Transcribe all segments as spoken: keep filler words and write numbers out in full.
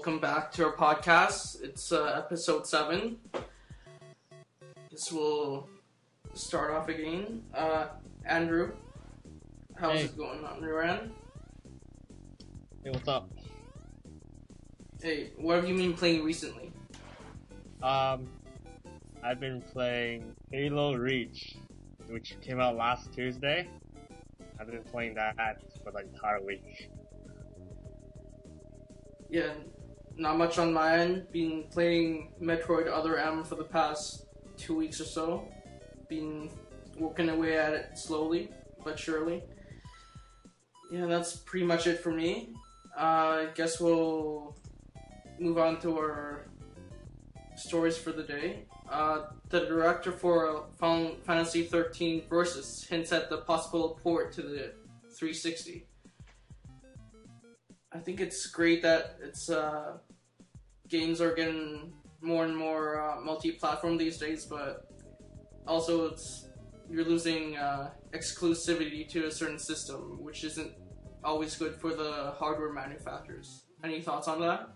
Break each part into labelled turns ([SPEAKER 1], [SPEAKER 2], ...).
[SPEAKER 1] welcome back to our podcast. It's uh, episode seven. This will start off again. Uh, Andrew, how's
[SPEAKER 2] Hey.
[SPEAKER 1] it going on your end?
[SPEAKER 2] Hey, what's up?
[SPEAKER 1] Hey, what have you been playing recently?
[SPEAKER 2] Um, I've been playing Halo Reach, which came out last Tuesday. I've been playing that for the entire week.
[SPEAKER 1] Yeah, not much on my end. Been playing Metroid Other M for the past two weeks or so. Been working away at it slowly but surely. Yeah, that's pretty much it for me. Uh, I guess we'll move on to our stories for the day. Uh, the director for Final Fantasy thirteen Versus hints at the possible port to the three sixty. I think it's great that it's uh, games are getting more and more uh, multi-platform these days, but also it's you're losing uh, exclusivity to a certain system, which isn't always good for the hardware manufacturers. Any thoughts on that?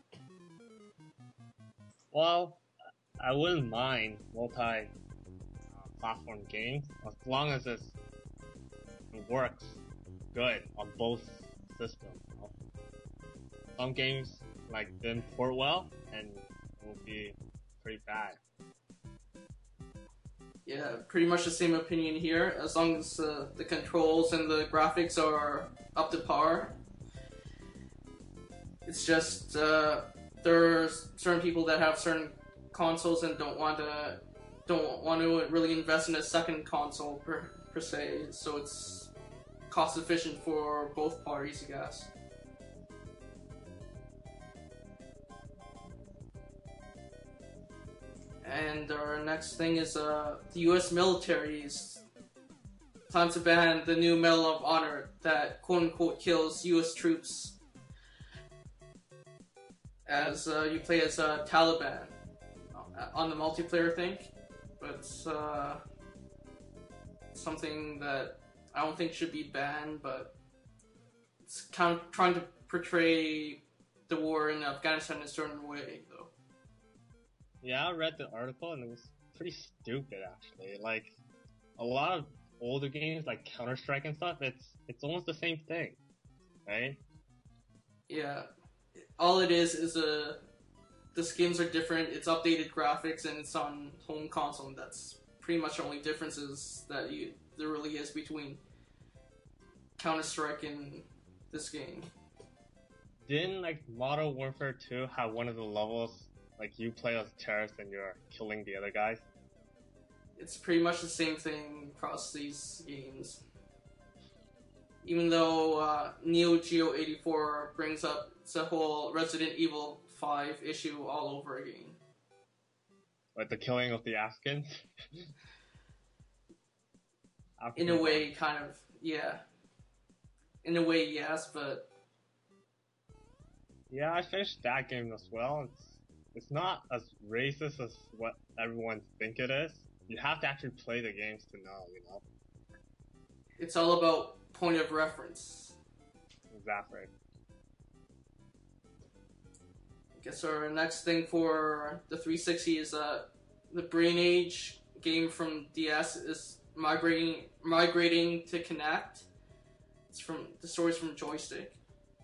[SPEAKER 2] Well, I wouldn't mind multi-platform games as long as it's, it works good on both systems. You know? Some games like didn't port well, and it will be pretty bad.
[SPEAKER 1] Yeah, pretty much the same opinion here. As long as uh, the controls and the graphics are up to par. It's just uh, there are certain people that have certain consoles and don't want to don't want to really invest in a second console per per se. So it's cost efficient for both parties, I guess. And our next thing is uh, the U S military is plans to ban the new Medal of Honor that quote-unquote kills U S troops as uh, you play as uh, Taliban on the multiplayer thing. But it's uh, something that I don't think should be banned, but it's kind of trying to portray the war in Afghanistan in a certain way, though.
[SPEAKER 2] Yeah, I read the article and it was pretty stupid actually. Like a lot of older games like Counter-Strike and stuff, it's it's almost the same thing, right?
[SPEAKER 1] Yeah, all it is is a the skins are different. It's updated graphics and it's on home console. And that's pretty much the only differences that you there really is between Counter-Strike and this game.
[SPEAKER 2] Didn't like Modern Warfare two have one of the levels like you play as terrorists and you're killing the other guys?
[SPEAKER 1] It's pretty much the same thing across these games. Even though uh, Neo Geo eighty-four brings up the whole Resident Evil five issue all over again.
[SPEAKER 2] Like the killing of the Afghans?
[SPEAKER 1] In a way, kind of, yeah. In a way, yes, but...
[SPEAKER 2] Yeah, I finished that game as well. It's it's not as racist as what everyone think it is. You have to actually play the games to know, you know?
[SPEAKER 1] It's all about point of reference.
[SPEAKER 2] Exactly.
[SPEAKER 1] I guess our next thing for the three sixty is uh, the Brain Age game from D S is migrating migrating to Kinect. It's from the story's from Joystick.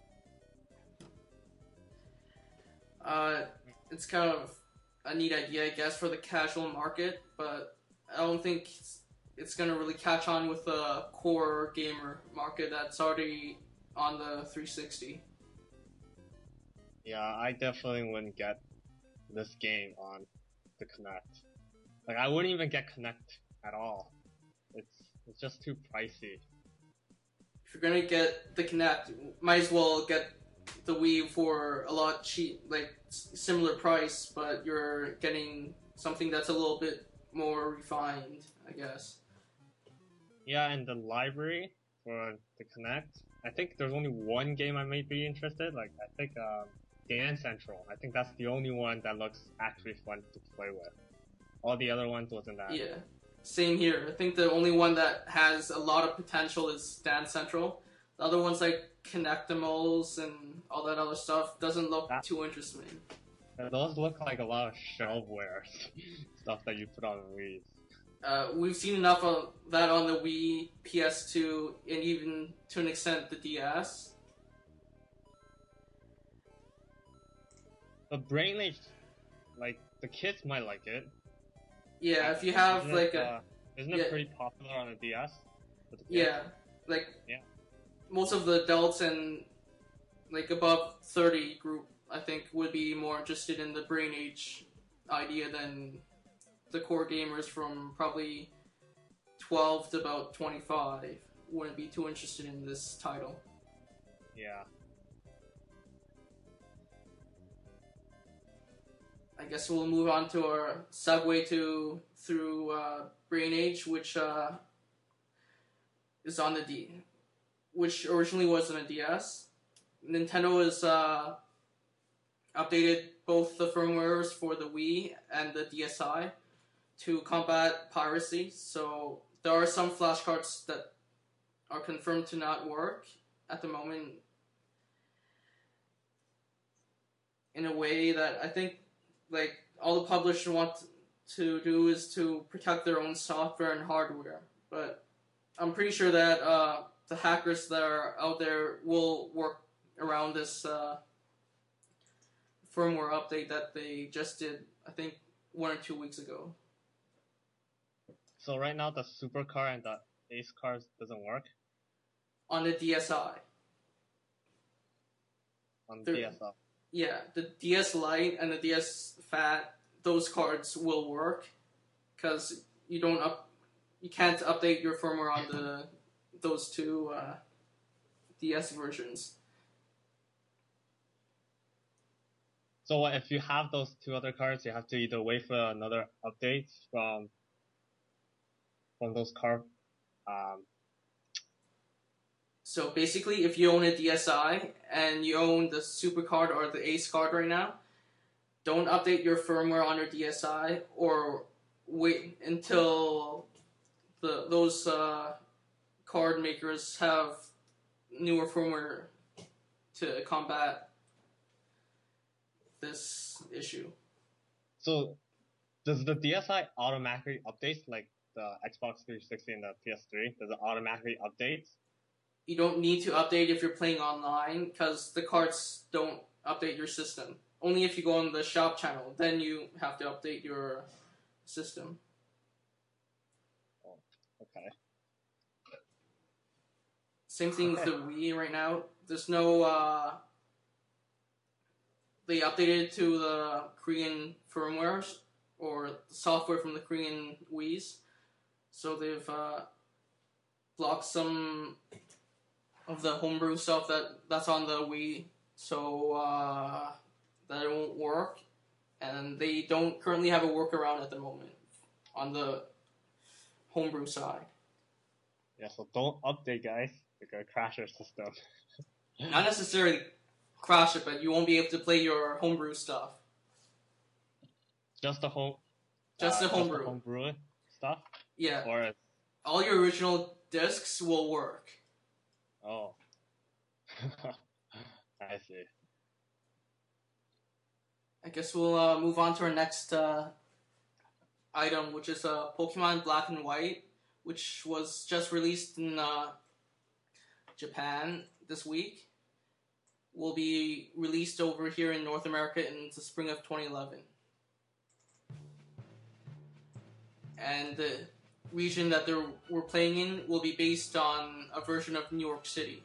[SPEAKER 1] Uh, it's kind of a neat idea, I guess, for the casual market, but I don't think it's, it's gonna really catch on with the core gamer market that's already on the three sixty.
[SPEAKER 2] Yeah, I definitely wouldn't get this game on the Kinect. Like, I wouldn't even get Kinect at all. It's it's just too pricey.
[SPEAKER 1] If you're gonna get the Kinect, might as well get the Wii for a lot cheap, like similar price, but you're getting something that's a little bit more refined, I guess.
[SPEAKER 2] Yeah, and the library for the Kinect, I think there's only one game I might be interested. Like, I think um, Dance Central. I think that's the only one that looks actually fun to play with. All the other ones wasn't that.
[SPEAKER 1] Yeah, same here. I think the only one that has a lot of potential is Dance Central. The other ones like Connectimals and all that other stuff doesn't look
[SPEAKER 2] That-
[SPEAKER 1] too interesting.
[SPEAKER 2] Those look like a lot of shelfware stuff that you put on Wii.
[SPEAKER 1] Uh, we've seen enough of that on the Wii, P S two, and even to an extent the D S.
[SPEAKER 2] But Brain Age, like the kids might like it.
[SPEAKER 1] Yeah, if you have
[SPEAKER 2] Isn't
[SPEAKER 1] like
[SPEAKER 2] it,
[SPEAKER 1] a
[SPEAKER 2] uh, isn't
[SPEAKER 1] yeah.
[SPEAKER 2] it pretty popular on the D S? with the kids?
[SPEAKER 1] yeah, like
[SPEAKER 2] Yeah.
[SPEAKER 1] most of the adults and like above thirty group, I think, would be more interested in the Brain Age idea than the core gamers from probably twelve to about twenty-five wouldn't be too interested in this title.
[SPEAKER 2] Yeah.
[SPEAKER 1] I guess we'll move on to our segue to through uh, Brain Age, which uh, is on the D, which originally was on a D S. Nintendo has uh, updated both the firmwares for the Wii and the D S i to combat piracy. So there are some flashcards that are confirmed to not work at the moment in a way that I think like all the publishers want to do is to protect their own software and hardware. But I'm pretty sure that uh, the hackers that are out there will work around this uh, firmware update that they just did, I think, one or two weeks ago.
[SPEAKER 2] So right now the Supercar and the Ace cars doesn't work
[SPEAKER 1] On the D S i.
[SPEAKER 2] on
[SPEAKER 1] There-
[SPEAKER 2] D S L.
[SPEAKER 1] Yeah, the D S Lite and the D S Fat, those cards will work because you don't up, you can't update your firmware on the those two uh, D S versions.
[SPEAKER 2] So what, if you have those two other cards, you have to either wait for another update from from those car. Um,
[SPEAKER 1] So basically, if you own a D S i and you own the Super card or the Ace card right now, don't update your firmware on your D S i or wait until the those uh, card makers have newer firmware to combat this issue.
[SPEAKER 2] so does the D S i automatically update like the Xbox three sixty and the P S three? Does it automatically update?
[SPEAKER 1] You don't need to update if you're playing online because the cards don't update your system. Only if you go on the shop channel, then you have to update your system.
[SPEAKER 2] Okay.
[SPEAKER 1] Same thing with
[SPEAKER 2] Okay.
[SPEAKER 1] the Wii right now. There's no, uh, they updated to the Korean firmwares or the software from the Korean Wiis. So they've uh, blocked some of the homebrew stuff that, that's on the Wii. So uh, that it won't work. And they don't currently have a workaround at the moment on the homebrew side.
[SPEAKER 2] Yeah, so don't update, guys. It's gonna crash your system.
[SPEAKER 1] Not necessarily crash it, but you won't be able to play your homebrew stuff.
[SPEAKER 2] Just the home.
[SPEAKER 1] Just
[SPEAKER 2] uh,
[SPEAKER 1] the homebrew.
[SPEAKER 2] homebrew stuff,
[SPEAKER 1] Yeah.
[SPEAKER 2] or
[SPEAKER 1] All your original discs will work.
[SPEAKER 2] oh, I see.
[SPEAKER 1] I guess we'll uh, move on to our next uh, item, which is uh, Pokemon Black and White, which was just released in uh, Japan this week. Will be released over here in North America in the spring of twenty eleven. And the region that they we're playing in will be based on a version of New York City,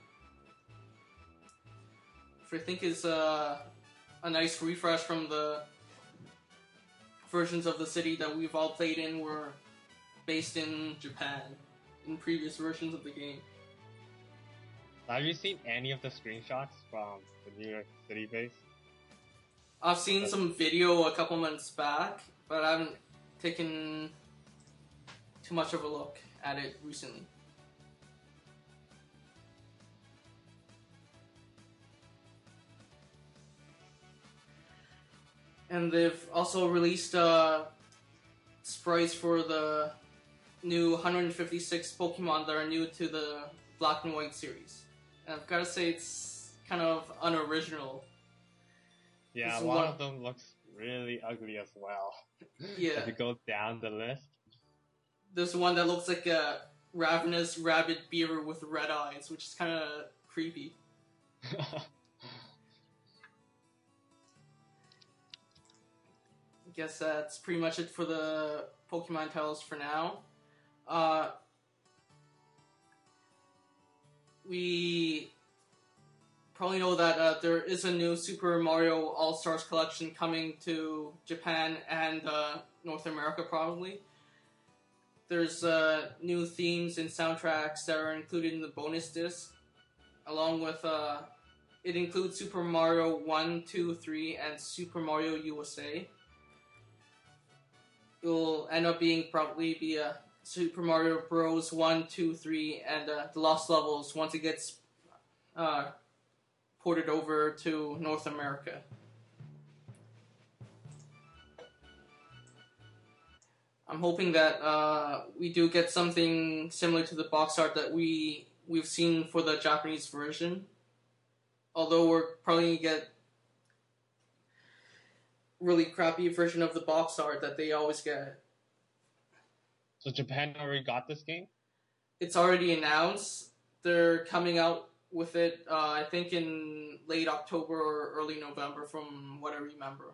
[SPEAKER 1] which I think is uh, a nice refresh from the versions of the city that we've all played in were based in Japan in previous versions of the game.
[SPEAKER 2] Have you seen any of the screenshots from the New York City base?
[SPEAKER 1] I've seen some video a couple months back, but I haven't taken too much of a look at it recently. And they've also released uh, sprites for the new one hundred fifty-six Pokemon that are new to the Black and White series. And I've got to say, it's kind of unoriginal.
[SPEAKER 2] Yeah,
[SPEAKER 1] This
[SPEAKER 2] a
[SPEAKER 1] is
[SPEAKER 2] lot
[SPEAKER 1] one-
[SPEAKER 2] of them looks really ugly as well.
[SPEAKER 1] Yeah.
[SPEAKER 2] If you go down the list.
[SPEAKER 1] There's one that looks like a ravenous rabid beaver with red eyes, which is kind of creepy. I guess that's pretty much it for the Pokemon titles for now. Uh, we probably know that uh, there is a new Super Mario All-Stars collection coming to Japan and uh, North America, probably. There's uh, new themes and soundtracks that are included in the bonus disc, along with uh, it includes Super Mario one, two, three, and Super Mario U S A. It will end up being probably be a Super Mario Bros. one, two, three, and uh, the Lost Levels once it gets uh, ported over to North America. I'm hoping that uh, we do get something similar to the box art that we we've seen for the Japanese version. Although we're probably gonna get really crappy version of the box art that they always get.
[SPEAKER 2] So Japan already got this game?
[SPEAKER 1] It's already announced. They're coming out with it, uh, I think, in late October or early November, from what I remember.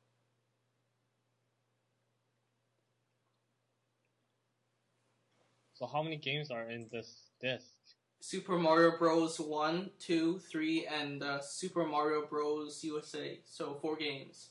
[SPEAKER 2] So how many games are in this disc?
[SPEAKER 1] Super Mario Bros. one, two, three, and uh, Super Mario Bros. U S A. So four games.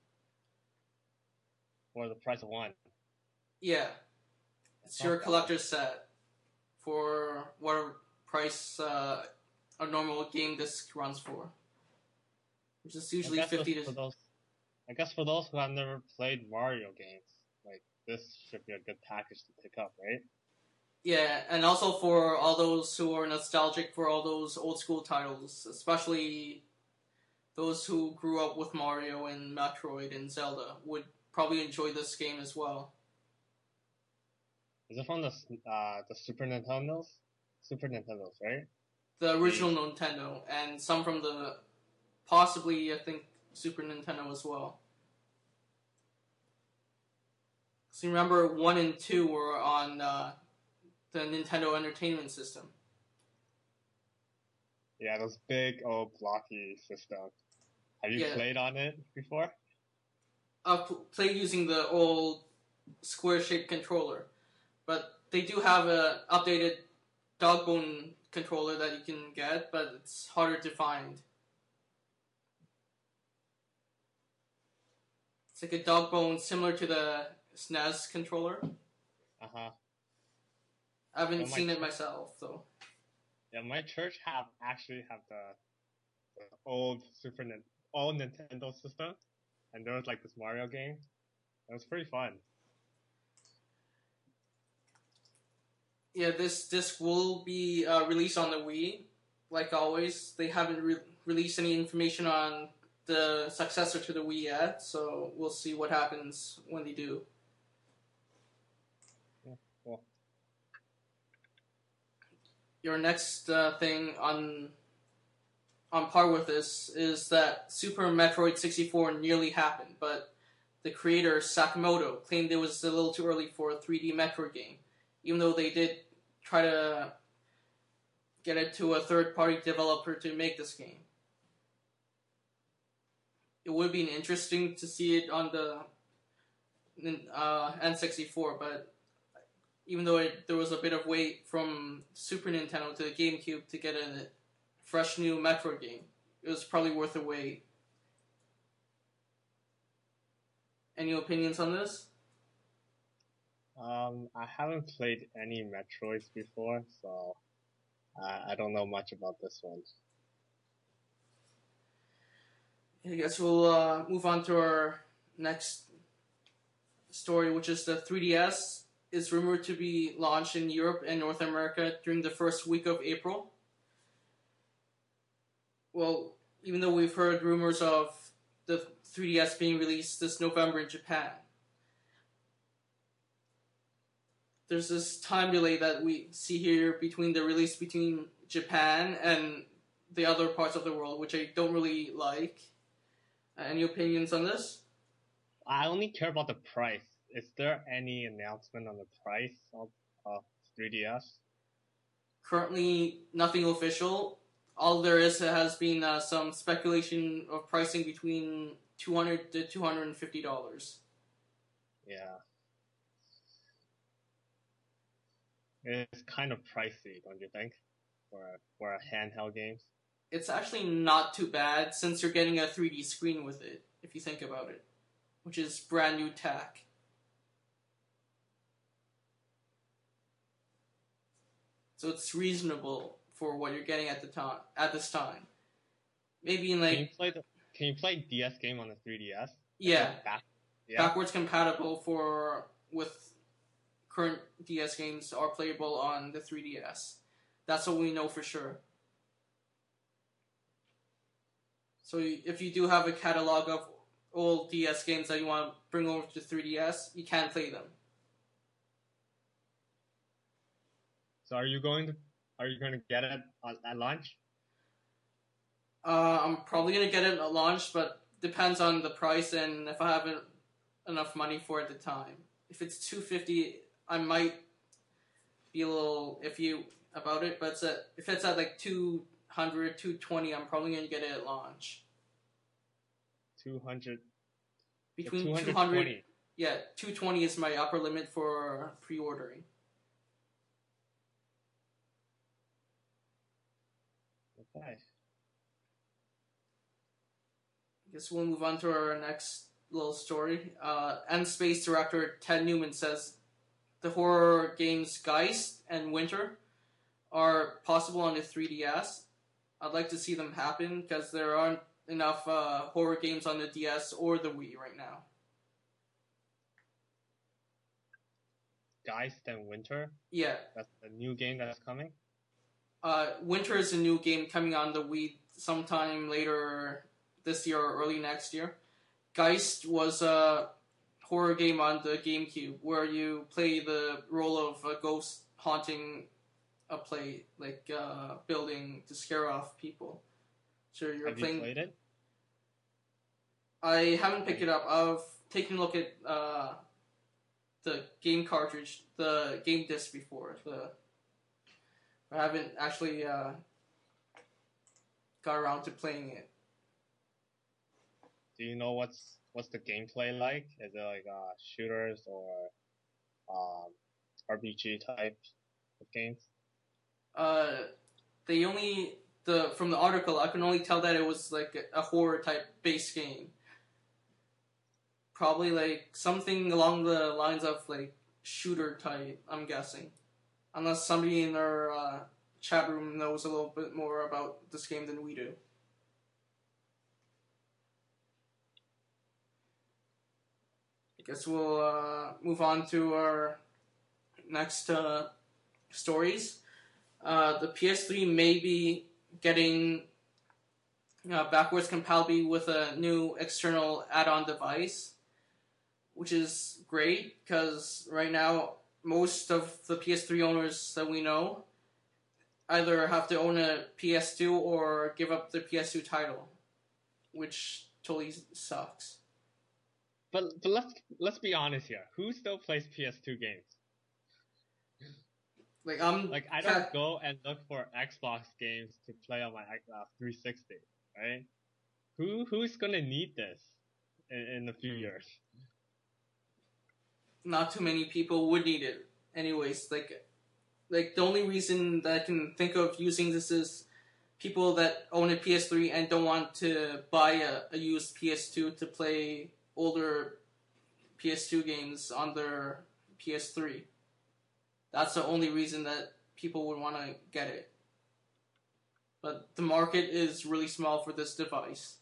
[SPEAKER 2] For the price of one?
[SPEAKER 1] Yeah. It's your collector's set for what price uh, a normal game disc runs for. Which is usually fifty
[SPEAKER 2] for
[SPEAKER 1] to...
[SPEAKER 2] those, I guess for those who have never played Mario games, like, this should be a good package to pick up, right?
[SPEAKER 1] Yeah, and also for all those who are nostalgic for all those old school titles, especially those who grew up with Mario and Metroid and Zelda, would probably enjoy this game as well.
[SPEAKER 2] Is it from the uh, the Super Nintendos? Super Nintendos, right?
[SPEAKER 1] The original Nintendo, and some from the, possibly, I think, Super Nintendo as well. So remember, one and two were on uh, the Nintendo Entertainment System.
[SPEAKER 2] Yeah, those big old blocky systems. Have you
[SPEAKER 1] Yeah.
[SPEAKER 2] played on it before?
[SPEAKER 1] I've pl- played using the old square-shaped controller, but they do have a updated Dogbone controller that you can get, but it's harder to find. It's like a Dogbone similar to the S N E S controller.
[SPEAKER 2] Uh huh.
[SPEAKER 1] I haven't
[SPEAKER 2] Oh my
[SPEAKER 1] seen it
[SPEAKER 2] God.
[SPEAKER 1] myself, though.
[SPEAKER 2] Yeah, my church have actually have the, the old Super Nin- old Nintendo system, and there was like this Mario game. It was pretty fun.
[SPEAKER 1] Yeah, this disc will be uh, released on the Wii. Like always, they haven't re- released any information on the successor to the Wii yet, so we'll see what happens when they do.
[SPEAKER 2] Yeah, cool.
[SPEAKER 1] Your next uh, thing on on par with this is that Super Metroid sixty-four nearly happened, but the creator Sakamoto claimed it was a little too early for a three D Metroid game, even though they did try to get it to a third-party developer to make this game. It would be interesting to see it on the uh, N sixty-four, but even though it, there was a bit of wait from Super Nintendo to the GameCube to get a fresh new Metroid game, it was probably worth the wait. Any opinions on this?
[SPEAKER 2] Um, I haven't played any Metroids before, so uh, I don't know much about this one.
[SPEAKER 1] I guess we'll uh, move on to our next story, which is the three D S is rumored to be launched in Europe and North America during the first week of April. Well, even though we've heard rumors of the three D S being released this November in Japan, there's this time delay that we see here between the release between Japan and the other parts of the world, which I don't really like. Uh, any opinions on this?
[SPEAKER 2] I only care about the price. Is there any announcement on the price of, of three D S?
[SPEAKER 1] Currently, nothing official. All there is has been uh, some speculation of pricing between two hundred to two hundred and fifty dollars.
[SPEAKER 2] Yeah. It's kind of pricey, don't you think, for a, for a handheld games?
[SPEAKER 1] It's actually not too bad since you're getting a three D screen with it, if you think about it, which is brand new tech. So it's reasonable for what you're getting at the time at this time. Maybe in like
[SPEAKER 2] Can you play the Can you play D S game on the three D S?
[SPEAKER 1] yeah,
[SPEAKER 2] Back, yeah.
[SPEAKER 1] backwards compatible for with current D S games are playable on the three D S. That's what we know for sure. So if you do have a catalog of old D S games that you want to bring over to three D S, you can play them.
[SPEAKER 2] So are you going to Are you going to get it at, at launch?
[SPEAKER 1] Uh, I'm probably gonna get it at launch, but depends on the price and if I have enough money for it at the time. If it's two fifty, I might be a little iffy about it. But it's at, if it's at like two hundred, two twenty, I'm probably gonna get it at launch.
[SPEAKER 2] Two hundred.
[SPEAKER 1] Between two hundred, yeah, two twenty is my upper limit for pre-ordering.
[SPEAKER 2] Okay.
[SPEAKER 1] I guess we'll move on to our next little story. Uh, End Space director Ted Newman says the horror games Geist and Winter are possible on the three D S. I'd like to see them happen because there aren't enough uh, horror games on the D S or the Wii right now.
[SPEAKER 2] Geist and Winter?
[SPEAKER 1] Yeah.
[SPEAKER 2] That's the new game that's coming?
[SPEAKER 1] Uh, Winter is a new game coming on the Wii sometime later this year or early next year. Geist was a horror game on the GameCube where you play the role of a ghost haunting a place, like uh, building to scare off people. So you're
[SPEAKER 2] Have
[SPEAKER 1] playing.
[SPEAKER 2] you played it?
[SPEAKER 1] I haven't picked it up. I've taken a look at uh, the game cartridge, the game disc before. The I haven't actually uh, got around to playing it.
[SPEAKER 2] Do you know what's what's the gameplay like? Is it like uh, shooters or um, R P G type of games?
[SPEAKER 1] Uh, they only the from the article I can only tell that it was like a, a horror type base game. Probably like something along the lines of like shooter type. I'm guessing, unless somebody in our uh, chat room knows a little bit more about this game than we do. I guess we'll uh, move on to our next uh, stories. Uh, the P S three may be getting uh, backwards compatibility with a new external add-on device, which is great because right now most of the P S three owners that we know either have to own a P S two or give up the P S two title, which totally sucks.
[SPEAKER 2] But but let's let's be honest here. Who still plays P S two games?
[SPEAKER 1] Like I'm
[SPEAKER 2] like I don't go and look for Xbox games to play on my uh, three sixty, right? Who who's gonna need this in, in a few years?
[SPEAKER 1] Not too many people would need it, anyways. Like, like the only reason that I can think of using this is people that own a P S three and don't want to buy a, a used P S two to play older P S two games on their P S three. That's the only reason that people would want to get it. But the market is really small for this device.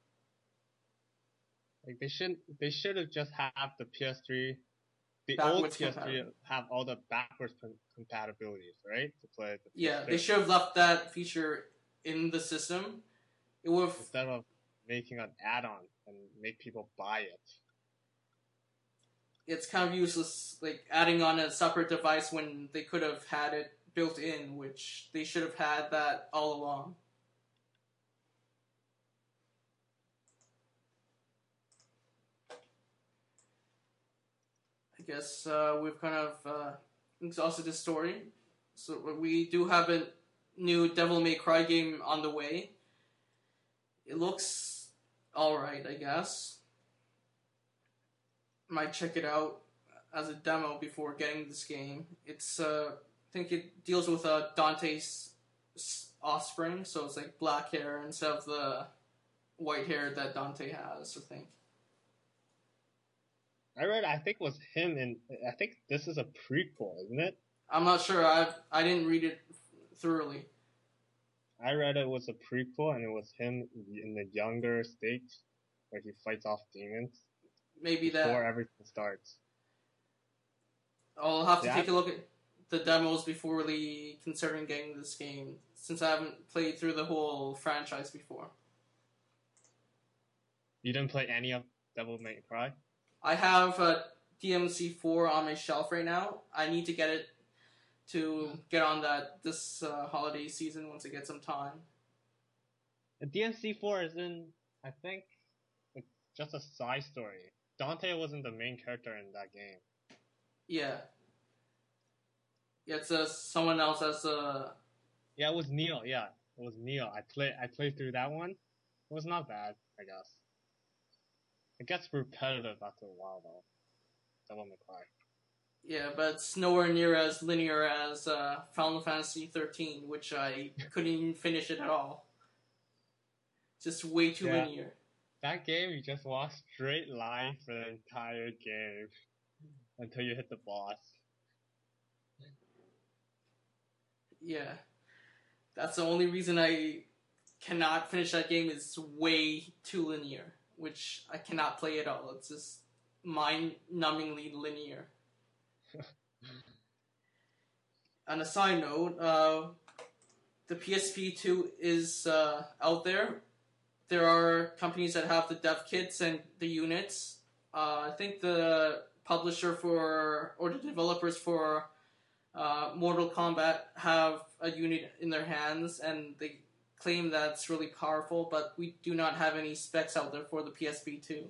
[SPEAKER 2] Like they should they should have just have the P S three, the
[SPEAKER 1] backwards
[SPEAKER 2] old P S three have all the backwards compatibilities, right? To play the
[SPEAKER 1] yeah, they should have left that feature in the system. It would have,
[SPEAKER 2] instead of making an add-on and make people buy it.
[SPEAKER 1] It's kind of useless, like adding on a separate device when they could have had it built in, which they should have had that all along. I guess uh, we've kind of uh, exhausted the story. So we do have a new Devil May Cry game on the way. It looks alright, I guess. Might check it out as a demo before getting this game. It's, uh, I think it deals with uh, Dante's offspring, so it's like black hair instead of the white hair that Dante has, I think.
[SPEAKER 2] I read, I think it was him, and I think this is a prequel, isn't it?
[SPEAKER 1] I'm not sure. I I didn't read it thoroughly.
[SPEAKER 2] I read it was a prequel, and it was him in the younger state where he fights off demons.
[SPEAKER 1] Maybe
[SPEAKER 2] before
[SPEAKER 1] that.
[SPEAKER 2] Before everything starts.
[SPEAKER 1] I'll have to
[SPEAKER 2] yeah.
[SPEAKER 1] take a look at the demos before really considering getting this game, since I haven't played through the whole franchise before.
[SPEAKER 2] You didn't play any of Devil May Cry?
[SPEAKER 1] I have a D M C four on my shelf right now. I need to get it to get on that this uh, holiday season once I get some time.
[SPEAKER 2] The D M C four is in, I think, it's just a side story. Dante wasn't the main character in that game.
[SPEAKER 1] Yeah. Yeah, it's uh, someone else as a...
[SPEAKER 2] Yeah, it was Neo, yeah. It was Neo. I play, I played through that one. It was not bad, I guess. It gets repetitive after a while, though. Devil May Cry.
[SPEAKER 1] Yeah, but it's nowhere near as linear as uh, Final Fantasy thirteen, which I couldn't even finish it at all. Just way too
[SPEAKER 2] yeah.
[SPEAKER 1] linear.
[SPEAKER 2] That game, you just walk straight line for the entire game until you hit the boss.
[SPEAKER 1] Yeah. That's the only reason I cannot finish that game, is way too linear, which I cannot play at all. It's just mind-numbingly linear. On a side note, uh, the P S P two is uh, out there. There are companies that have the dev kits and the units. Uh, I think the publisher for, or the developers for uh, Mortal Kombat have a unit in their hands, and they claim that it's really powerful, but we do not have any specs out there for the P S P two.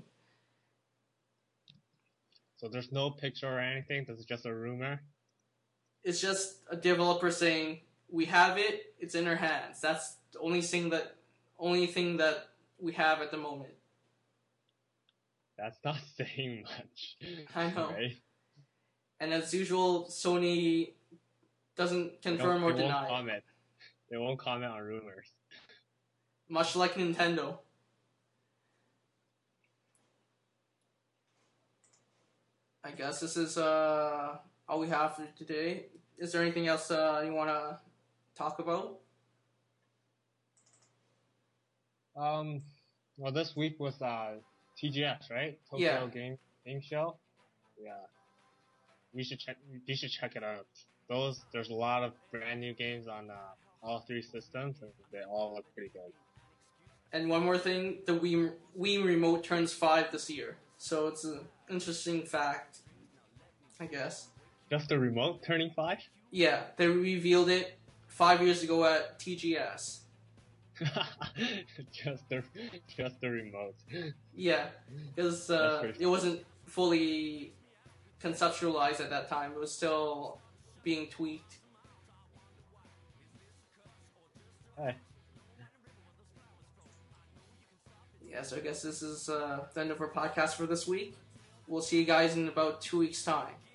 [SPEAKER 2] So there's no picture or anything, this is just a rumor?
[SPEAKER 1] It's just a developer saying, we have it, it's in our hands. That's the only thing that, only thing that we have at the moment.
[SPEAKER 2] That's not saying much.
[SPEAKER 1] I know.
[SPEAKER 2] Right?
[SPEAKER 1] And as usual, Sony doesn't confirm
[SPEAKER 2] they
[SPEAKER 1] or
[SPEAKER 2] they
[SPEAKER 1] deny.
[SPEAKER 2] Won't comment. They won't comment on rumors.
[SPEAKER 1] Much like Nintendo. I guess this is uh, all we have for today. Is there anything else uh, you want to talk about?
[SPEAKER 2] Um, well, this week was uh, T G S, right? Tokyo
[SPEAKER 1] Yeah.
[SPEAKER 2] Game Game Show. Yeah, we should check. You should check it out. Those there's a lot of brand new games on uh, all three systems, and they all look pretty good.
[SPEAKER 1] And one more thing, the Wii, Wii Remote turns five this year. So it's an interesting fact, I guess.
[SPEAKER 2] Just the remote turning five?
[SPEAKER 1] Yeah, they revealed it five years ago at T G S.
[SPEAKER 2] just the just the remote.
[SPEAKER 1] Yeah, because uh, it wasn't fully conceptualized at that time. It was still being tweaked.
[SPEAKER 2] Hey.
[SPEAKER 1] Yeah, so I guess this is uh, the end of our podcast for this week. We'll see you guys in about two weeks' time.